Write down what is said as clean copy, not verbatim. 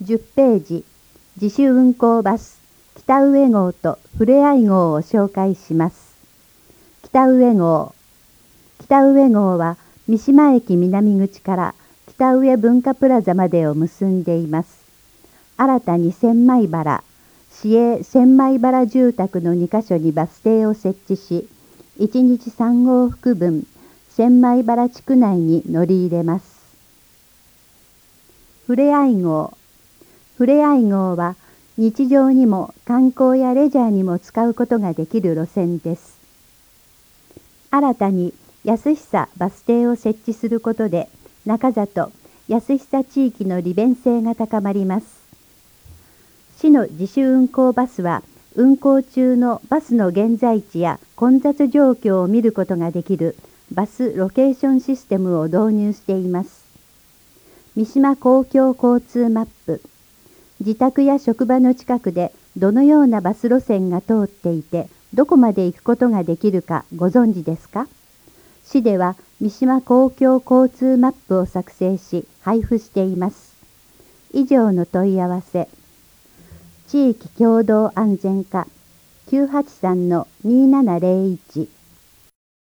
10ページ、自主運行バス、北上号とふれあい号を紹介します。北上号。北上号は三島駅南口から北上文化プラザまでを結んでいます。新たに千枚原、市営千枚原住宅の2カ所にバス停を設置し、1日3往復分、千枚原地区内に乗り入れます。ふれあい号。ふれあい号は日常にも観光やレジャーにも使うことができる路線です。新たに安久バス停を設置することで、中里、安久地域の利便性が高まります。市の自主運行バスは、運行中のバスの現在地や混雑状況を見ることができるバスロケーションシステムを導入しています。三島公共交通マップ。自宅や職場の近くでどのようなバス路線が通っていて、どこまで行くことができるかご存知ですか？市では三島公共交通マップを作成し配布しています。以上の問い合わせ。地域共同安全課 983-2701